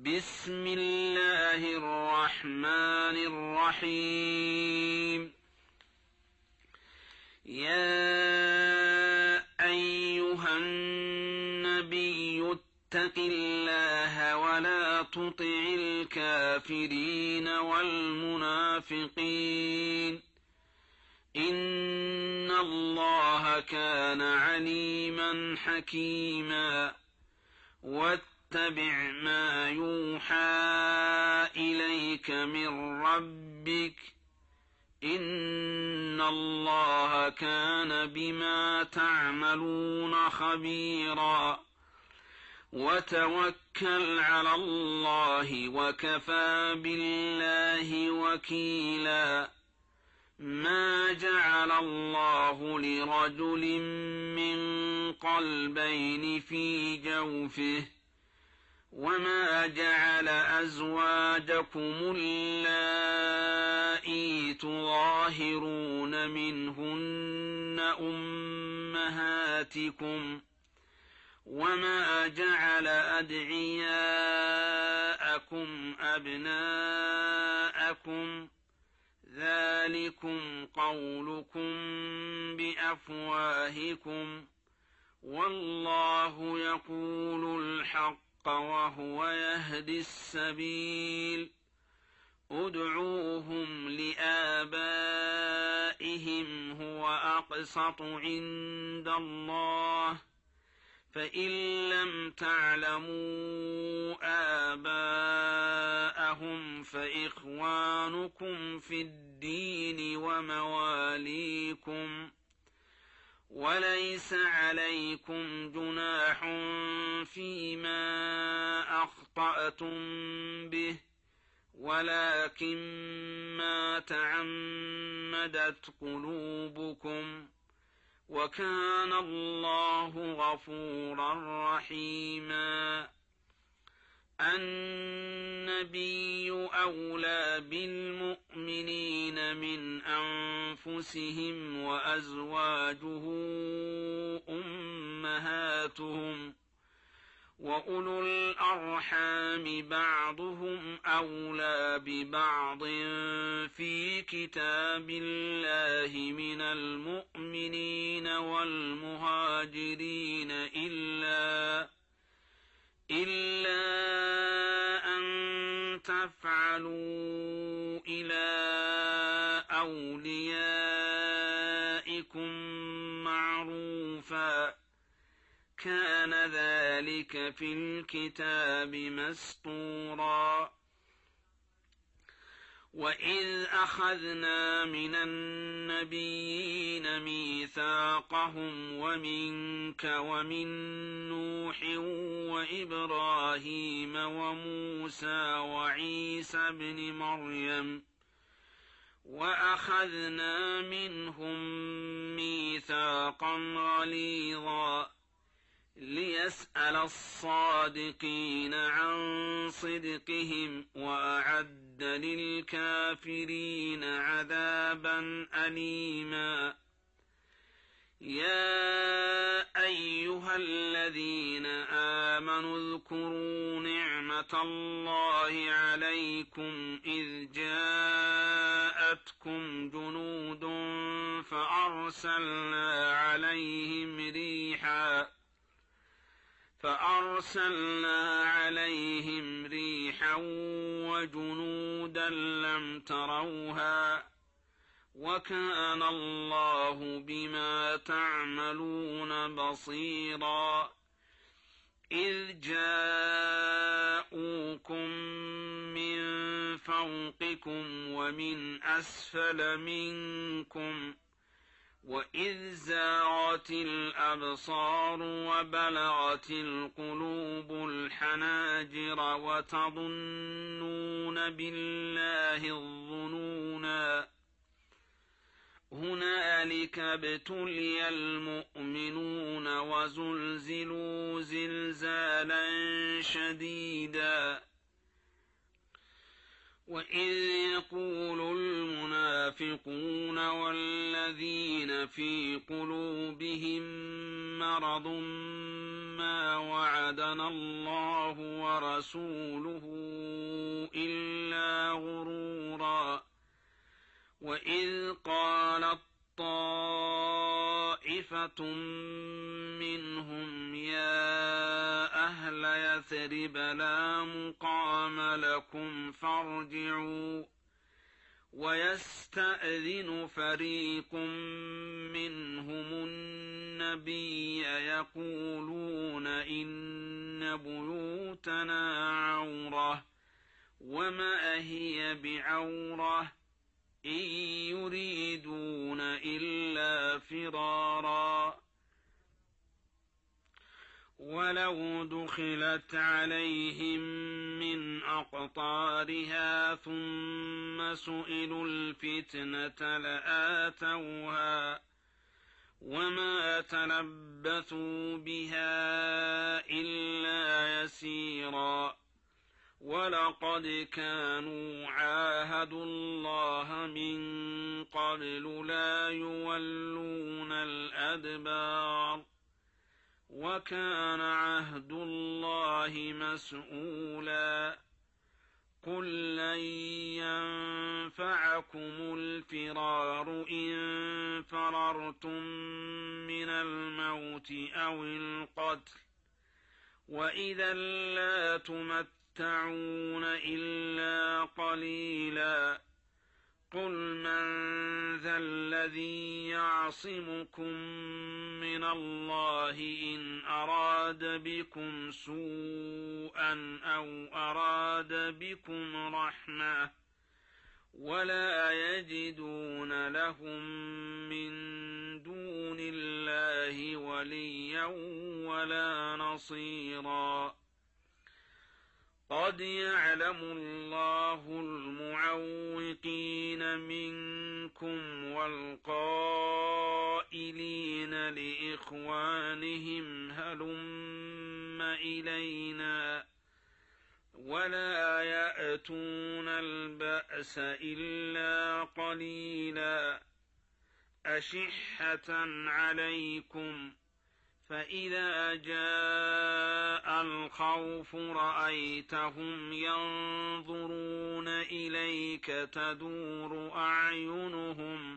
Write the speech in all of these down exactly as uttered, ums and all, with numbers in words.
بسم الله الرحمن الرحيم. يا أيها النبي اتق الله ولا تطع الكافرين والمنافقين إن الله كان عليما حكيما. واتبع ما يوحى إليك من ربك إن الله كان بما تعملون خبيرا. وتوكل على الله وكفى بالله وكيلا. ما جعل الله لرجل من قلبين في جوفه وما جعل أزواجكم اللائي تظاهرون منهن أمهاتكم وما جعل أدعياءكم أبناءكم ذلكم قولكم بأفواهكم والله يقول الحق وهو يهدي السبيل. ادعوهم لآبائهم هو أقسط عند الله فإن لم تعلموا آباءهم فإخوانكم في الدين ومواليكم وليس عليكم جناح فيما أخطأتم به ولكن ما تعمدت قلوبكم وكان الله غفورا رحيما. النبي أولى بالمؤمنين من أنفسهم وأزواجه أمهاتهم وأولو الأرحام بعضهم أولى ببعض في كتاب الله من المؤمنين والمهاجرين إلا إلا أن تفعلوا إلى أوليائكم معروفا كان ذلك في الكتاب مسطورا. وإذ أخذنا من النبيين ميثاقهم ومنك ومن نوح وإبراهيم وموسى وعيسى ابن مريم وأخذنا منهم ميثاقا غليظا ليسأل الصادقين عن صدقهم وأعد للكافرين عذابا أليما. يا أيها الذين آمنوا اذكروا نعمة الله عليكم إذ جاءتكم جنود فأرسلنا عليهم ريحا فأرسلنا عليهم ريحا وجنودا لم تروها وكان الله بما تعملون بصيرا. إذ جاءوكم من فوقكم ومن أسفل منكم وإذ زاغت الأبصار وبلغت القلوب الحناجر وتظنون بالله الظنونا. هنالك ابتلي المؤمنون وزلزلوا زلزالا شديدا. وإذ يقول المنافقون والذين في قلوبهم مرض ما وعدنا الله ورسوله إلا غرورا وإذ قالت طائفة منهم يا أهل يثرب لا مقام لكم فارجعوا ويستأذن فريق منهم النبي يقولون إن بيوتنا عورة وما هي بعورة إن يريدون إلا فرارا ولو دخلت عليهم من أقطارها ثم سئلوا الفتنة لآتوها وما تلبثوا بها إلا يسيرا ولقد كانوا عاهدوا الله من قبل لا يولون الأدبار وكان عهد الله مسؤولا قل لن ينفعكم الفرار إن فررتم من الموت أو القتل وإذا لا تمتعون إلا قليلا قل من ذا الذي يعصمكم من الله إن أراد بكم سوءا أو أراد بكم رحمة ولا يجدون لهم من دون الله وليا ولا نصيرا قد يعلم الله المعوقين منكم والقائلين لإخوانهم هلم إلينا ولا يأتون البأس إلا قليلا أشحة عليكم فإذا جاء الخوف رأيتهم ينظرون إليك تدور أعينهم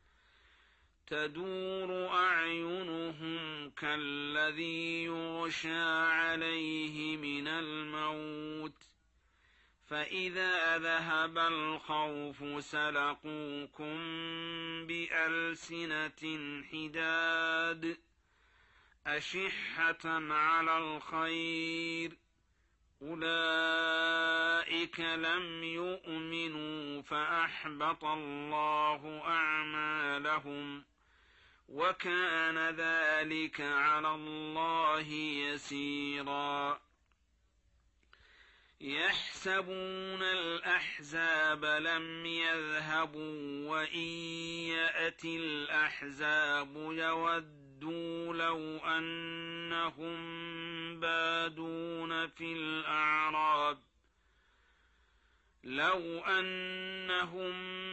تدور أعينهم كالذي يغشى عليه من الموت فإذا ذهب الخوف سلقوكم بألسنة حداد أشحة على الخير أولئك لم يؤمنوا فأحبط الله أعمالهم وكان ذلك على الله يسيرا يحسبون الأحزاب لم يذهبوا وإن يأتي الأحزاب يودوا لو أنهم بادون في الأعراب لو أنهم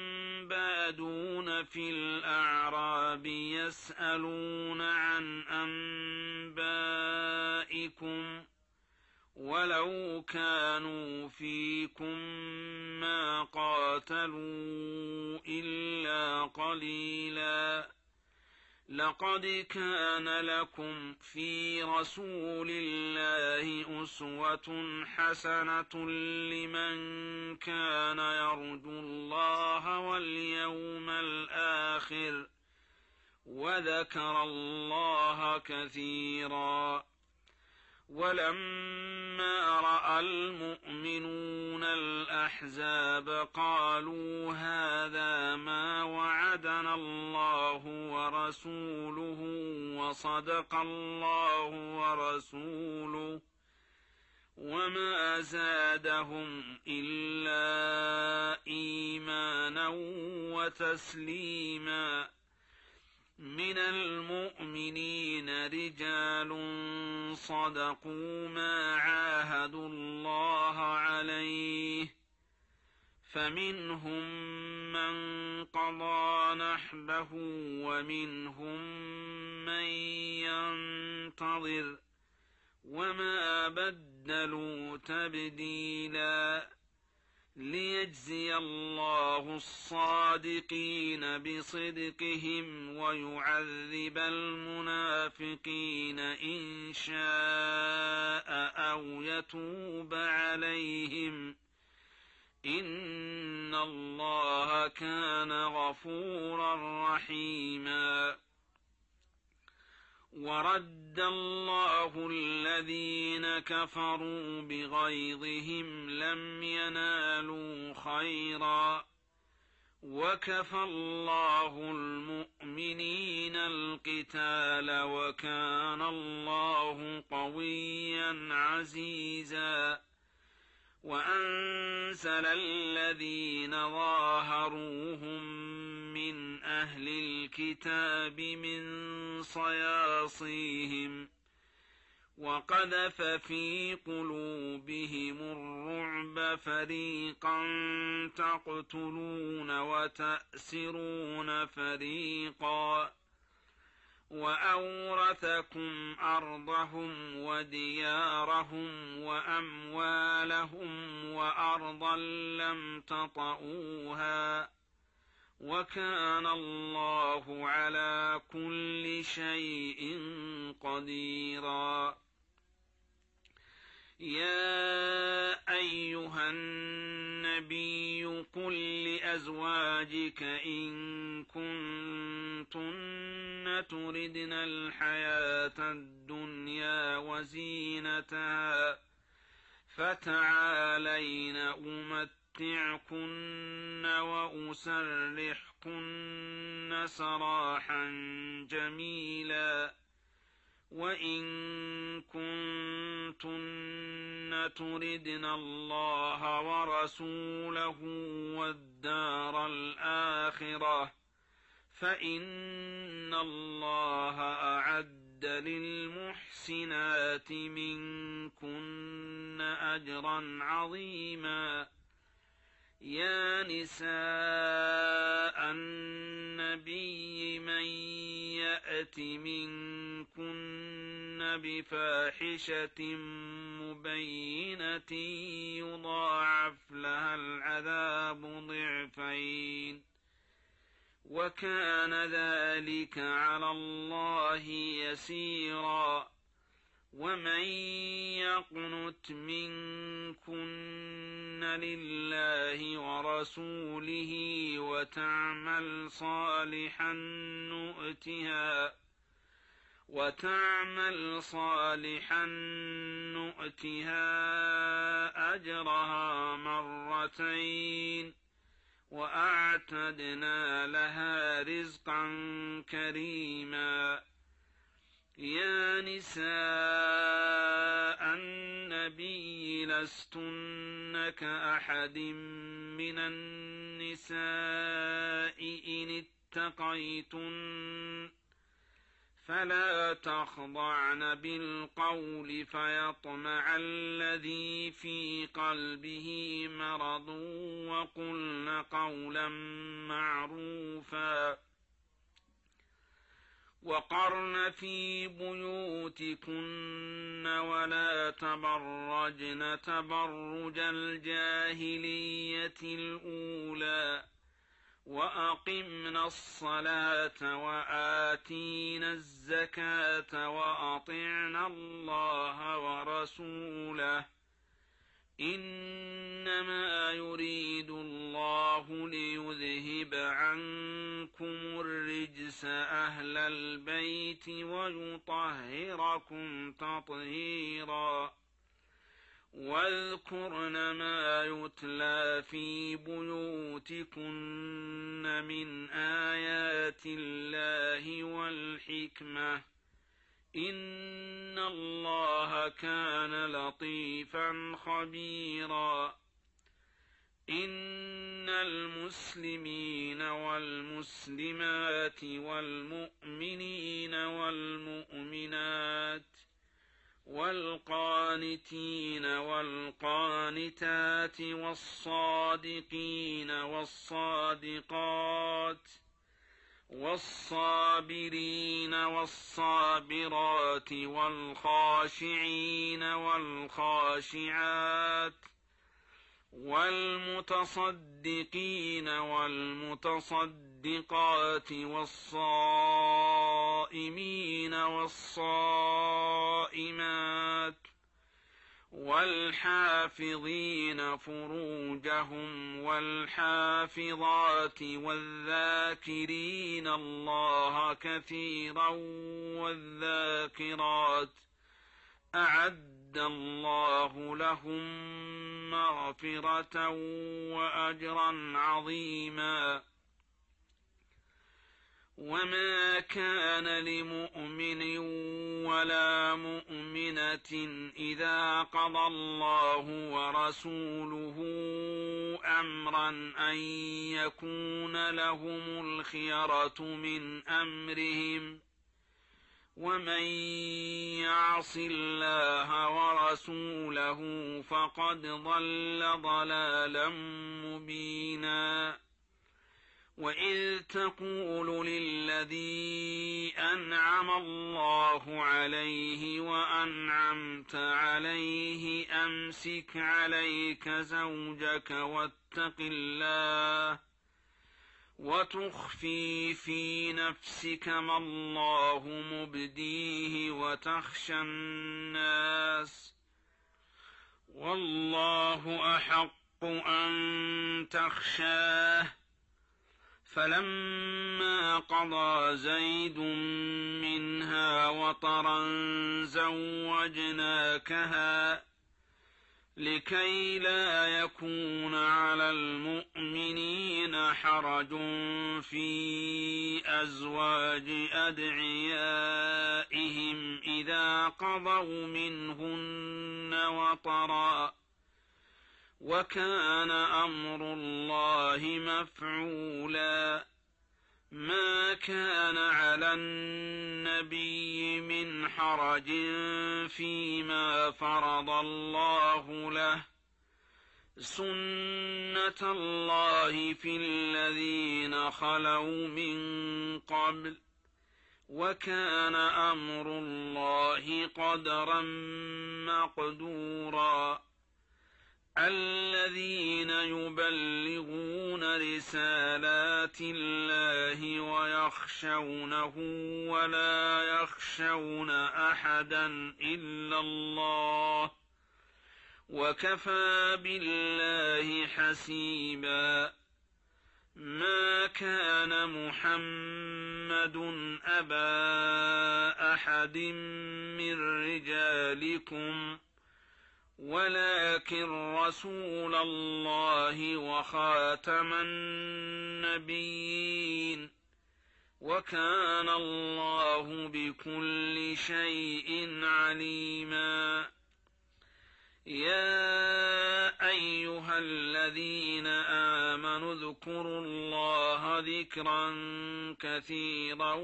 بادون في الأعراب يسألون عن أنبائكم ولو كانوا فيكم ما قاتلوا إلا قليلا لقد كان لكم في رسول الله أسوة حسنة لمن كان يرجو الله واليوم الآخر وذكر الله كثيرا ولما رأى المؤمنون الأحزاب قالوا هذا ما وعدنا الله ورسوله وصدق الله ورسوله وما زادهم إلا إيمانا وتسليما من المؤمنين رجال صدقوا ما عاهدوا الله عليه فمنهم من قضى نحبه ومنهم من ينتظر وما بدلوا تبديلا ليجزي الله الصادقين بصدقهم ويعذب المنافقين إن شاء أو يتوب عليهم إن الله كان غفورا رحيما. ورد الله الذين كفروا بغيظهم لم ينالوا خيرا وكفى الله المؤمنين القتال وكان الله قويا عزيزا. وأنزل الذين ظاهروهم من أهل الكتاب من صياصيهم وقذف في قلوبهم الرعب فريقا تقتلون وتأسرون فريقا وأورثكم أرضهم وديارهم وأموالهم وأرضا لم تطئوها وكان الله على كل شيء قديرا. يا أيها النبي قل لأزواجك إن كنتن تردن الحياة الدنيا وزينتها فتعالين أمتعكن وأسرحكن سراحا جميلا. وإن كنتن تردن الله ورسوله والدار الآخرة فإن الله أعد للمحسنات منكن أجرا عظيما. يا نساء النبي من يأت منكن بفاحشة مبينة يضاعف لها العذاب ضعفين وكان ذلك على الله يسيرا. ومن يقنت منكن لله ورسوله وتعمل صالحا نؤتها وتعمل صالحا نؤتها أجرها مرتين وأعتدنا لها رزقا كريما. يا نساء النبي لستن كأحد من النساء إن اتقيتن فلا تخضعن بالقول فيطمع الذي في قلبه مرض وقلن قولا معروفا وقرن في بيوتكن ولا تبرجن تبرج الجاهلية الأولى وأقمنا الصلاة وآتينا الزكاة وأطعنا الله ورسوله إنما يريد الله ليذهب عنكم الرجس أهل البيت ويطهركم تطهيرا. واذكرن ما يتلى في بيوتكن من آيات الله والحكمة إن الله كان لطيفا خبيرا. إن المسلمين والمسلمات والمؤمنين والمؤمنات والقانتين والقانتات والصادقين والصادقات والصابرين والصابرات والخاشعين والخاشعات والمتصدقين والمتصدقات والصائمين والصائمات والحافظين فروجهم والحافظات والذاكرين الله كثيرا والذاكرات أعد الله لهم مغفرة وأجرا عظيما. وما كان لمؤمن ولا مؤمنة إذا قضى الله ورسوله أمرا أن يكون لهم الخيرة من أمرهم ومن يعص الله ورسوله فقد ضل ضلالا مبينا. وإذ تقول للذي أنعم الله عليه وأنعمت عليه أمسك عليك زوجك واتق الله وتخفي في نفسك ما الله مبديه وتخشى الناس والله أحق أن تخشاه. فلما قضى زيد منها وطرا زوجناكها لكي لا يكون على المؤمنين حرج في أزواج أدعيائهم إذا قضوا منهن وطرا وكان أمر الله مفعولا. ما كان على النبي من حرج فيما فرض الله له سنة الله في الذين خلوا من قبل وكان أمر الله قدرا مقدورا. الذين يبلغون رسالات الله ويخشونه ولا يخشون أحدا إلا الله وكفى بالله حسيبا. ما كان محمد أبا أحد من رجالكم ولكن رسول الله وخاتم النبيين وكان الله بكل شيء عليما. يا أيها الذين آمنوا اذكروا الله ذكرا كثيرا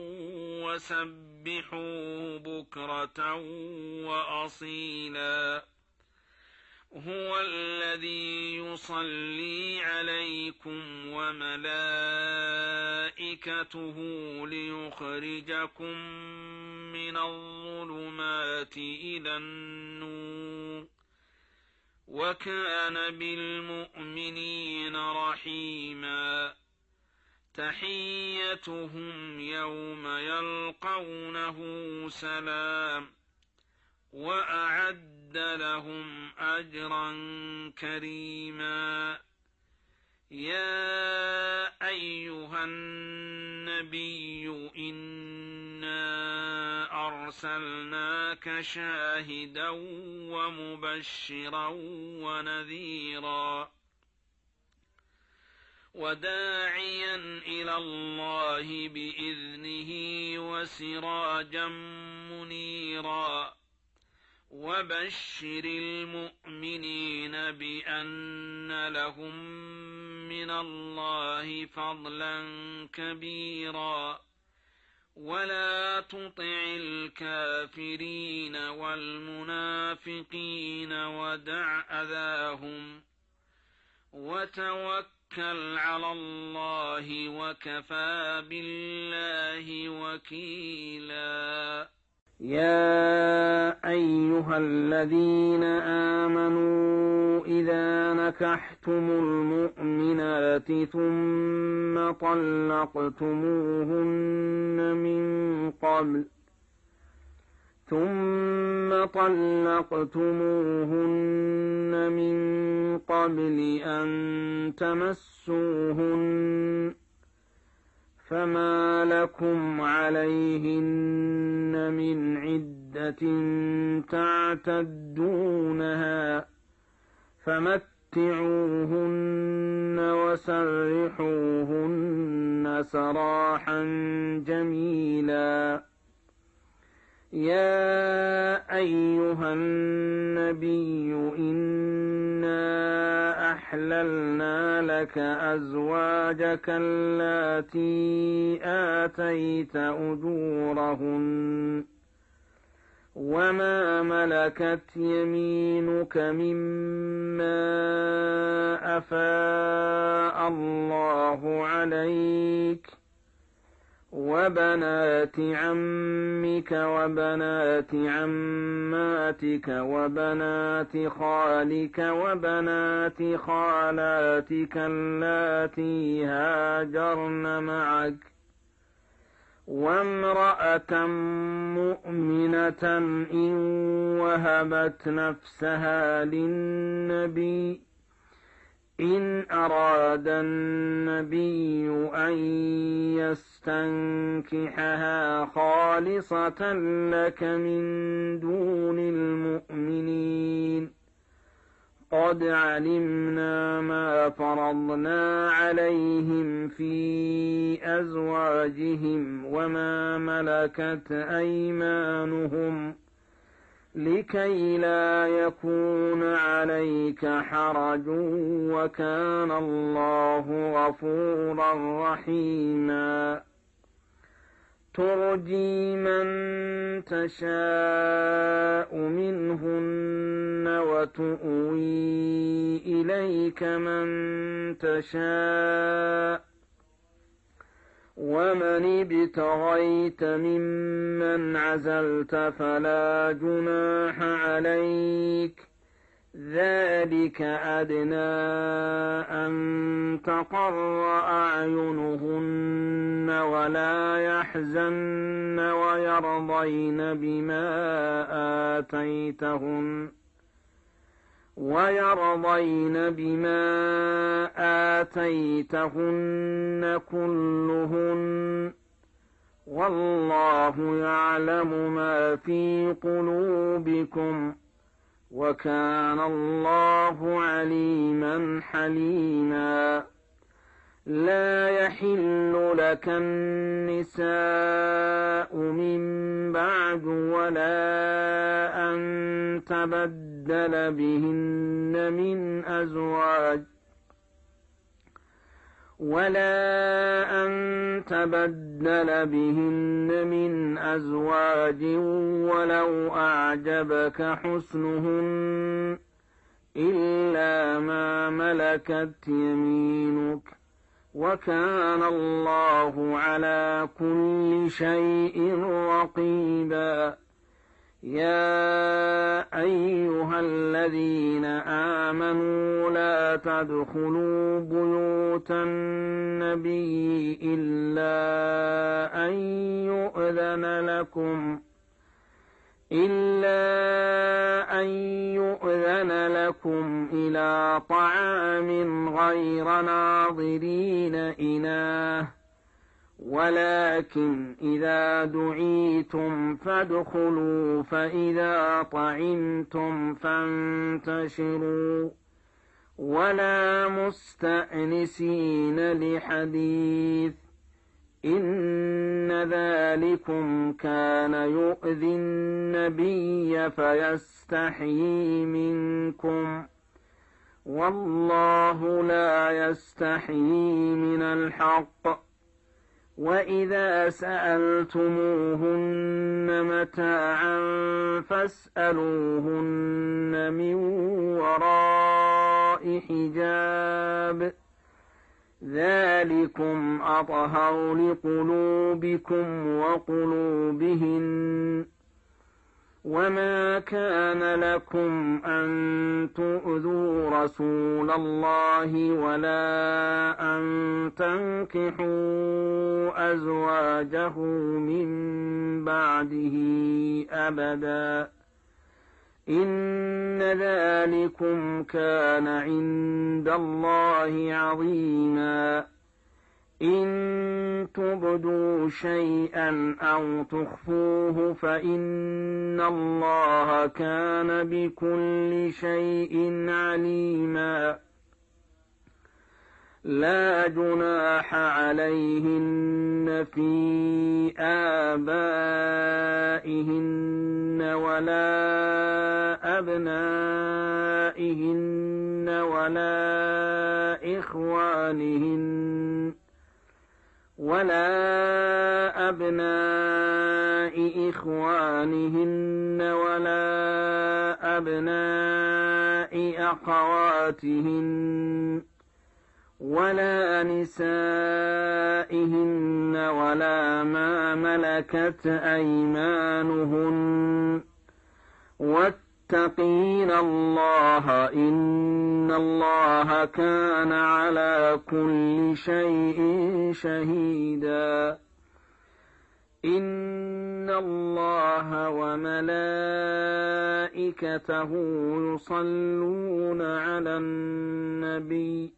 وسبحوه بكرة وأصيلا. هو الذي يصلي عليكم وملائكته ليخرجكم من الظلمات إلى النور وكان بالمؤمنين رحيما. تحيتهم يوم يلقونه سلام وأعد لهم أجرا كريما. يا أيها النبي إنا أرسلناك شاهدا ومبشرا ونذيرا وداعيا إلى الله بإذنه وسراجا منيرا. وبشر المؤمنين بأن لهم من الله فضلا كبيرا ولا تطع الكافرين والمنافقين ودع أذاهم وتوكل على الله وكفى بالله وكيلا. يا أيها الذين آمنوا إذا نكحتم المؤمنات ثم طلقتموهن من قبل ثم طلقتموهن من قبل أن تمسوهن فما لكم عليهن من عدة تعتدونها فمتعوهن وسرحوهن سراحا جميلا. يا أيها النبي إنا أحللنا لك أزواجك اللاتي آتيت أجورهن وما ملكت يمينك مما أفاء الله عليك وبنات عمك وبنات عماتك وبنات خالك وبنات خالاتك اللاتي هاجرن معك وامرأة مؤمنة إن وهبت نفسها للنبي إن أراد النبي أن يستنكحها خالصة لك من دون المؤمنين قد علمنا ما فرضنا عليهم في أزواجهم وما ملكت أيمانهم لكي لا يكون عليك حرج وكان الله غفورا رحيما. ترجي من تشاء منهن وتؤوي إليك من تشاء ومن ابتغيت ممن عزلت فلا جناح عليك ذلك أدنى أن تقر أعينهن ولا يحزن ويرضين بما آتيتهن ويرضين بما آتيتهن كلهن والله يعلم ما في قلوبكم وكان الله عليما حليما. لا يحل لك النساء من بعد ولا أن تبدل بهن من أزواج ولا أن تبدل بهن من أزواج ولو أعجبك حسنهن إلا ما ملكت يمينك وكان الله على كل شيء رقيبا. يا أيها الذين آمنوا لا تدخلوا بيوت النبي إلا أن يؤذن لكم إلا أن يؤذن لكم إلى طعام غير ناظرين إناه ولكن إذا دعيتم فادخلوا فإذا طعمتم فانتشروا ولا مستأنسين لحديث إن ذلكم كان يؤذي النبي فيستحيي منكم والله لا يستحيي من الحق وإذا سألتموهن متاعا فاسألوهن من وراء حجاب ذلكم أطهر لقلوبكم وقلوبهن وما كان لكم أن تؤذوا رسول الله ولا أن تنكحوا أزواجه من بعده أبدا إن ذلكم كان عند الله عظيما إن تبدوا شيئا أو تخفوه فإن الله كان بكل شيء عليما لا جناح عليهن في آبائهن ولا أبنائهن ولا إخوانهن ولا أبناء إخوانهن ولا أبناء أخواتهن ولا نسائهن ولا ما ملكت أيمانهن واتقين الله إن الله كان على كل شيء شهيدا إن الله وملائكته يصلون على النبي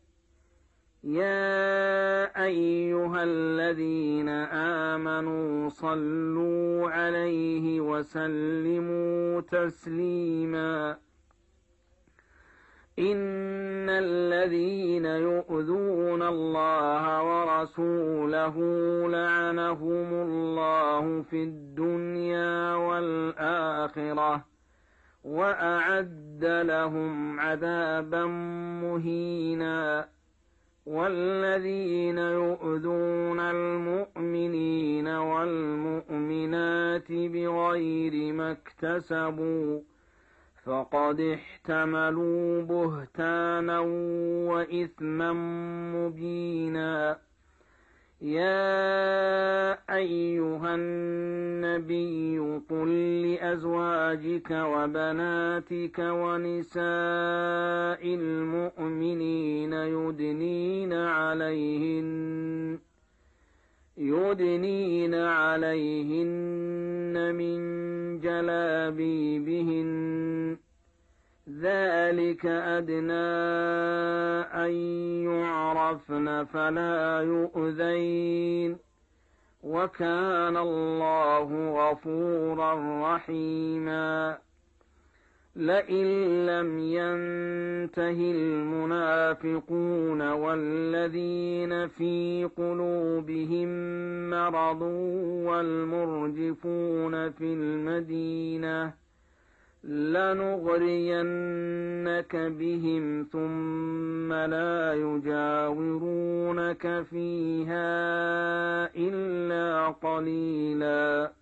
يا أيها الذين آمنوا صلوا عليه وسلموا تسليما إن الذين يؤذون الله ورسوله لعنهم الله في الدنيا والآخرة وأعد لهم عذابا مهينا والذين يؤذون المؤمنين والمؤمنات بغير ما اكتسبوا فقد احتملوا بهتانا وإثما مبينا يا أيها النبي قل لأزواجك وبناتك ونساء المؤمنين يدنين عليهن يدنين عليهن من جلابيبهن ذلك أدنى أن يعرفن فلا يؤذين وكان الله غفورا رحيما لئن لم ينته المنافقون والذين في قلوبهم مرض والمرجفون في المدينة لنغرينك بهم ثم لا يجاورونك فيها إلا قليلا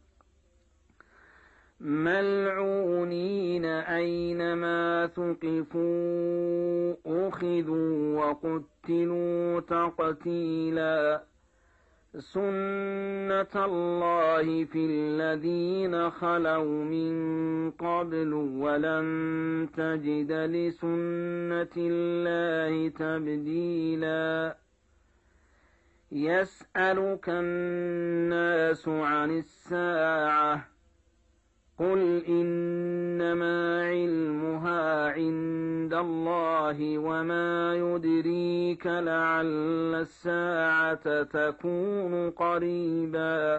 ملعونين أينما ثقفوا أخذوا وقتلوا تقتيلا سنة الله في الذين خلوا من قبل ولن تجد لسنة الله تبديلا يسألك الناس عن الساعة قل إنما علمها عند الله وما يدريك لعل الساعة تكون قريبا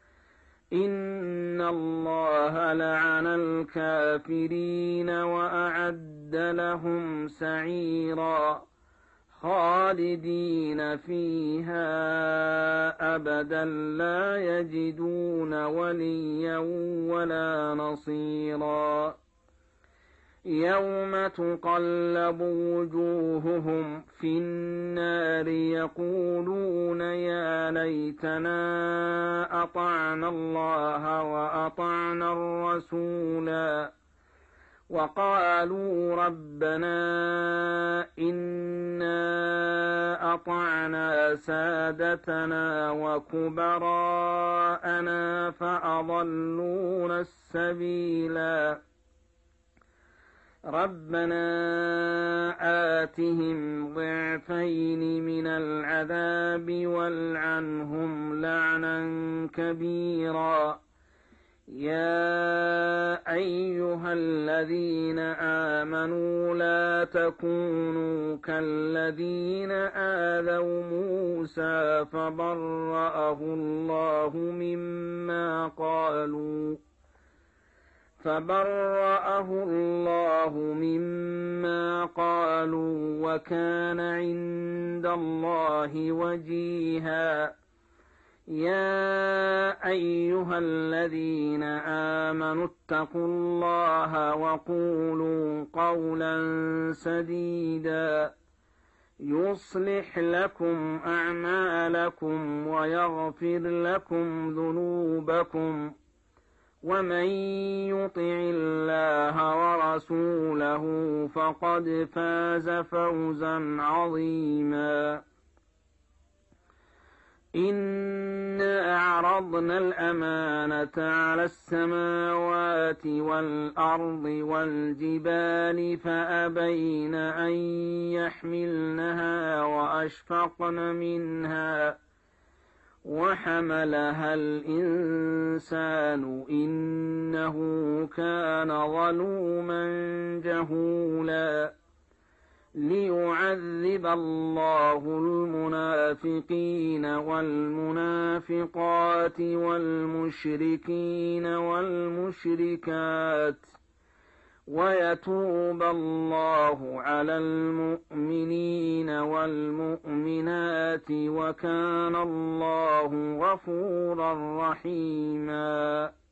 إن الله لعن الكافرين وأعد لهم سعيرا خالدين فيها أبدا لا يجدون وليا ولا نصيرا يوم تقلب وجوههم في النار يقولون يا ليتنا أطعنا الله وأطعنا الرسولا وقالوا ربنا إنا أطعنا سادتنا وكبراءنا فأضلونا السبيلا ربنا آتهم ضعفين من العذاب والعنهم لعنا كبيرا يا أيها الذين آمنوا لا تكونوا كالذين آذوا موسى فبرأه الله مما قالوا فبرأه الله مما قالوا وكان عند الله وجيها يا أيها الذين آمنوا اتقوا الله وقولوا قولا سديدا يصلح لكم أعمالكم ويغفر لكم ذنوبكم ومن يطع الله ورسوله فقد فاز فوزا عظيما إنا أعرضنا الأمانة على السماوات والأرض والجبال فأبين أن يحملنها وأشفقن منها وحملها الإنسان إنه كان ظلوما جهولا ليعذب الله المنافقين والمنافقات والمشركين والمشركات ويتوب الله على المؤمنين والمؤمنات وكان الله غفورا رحيما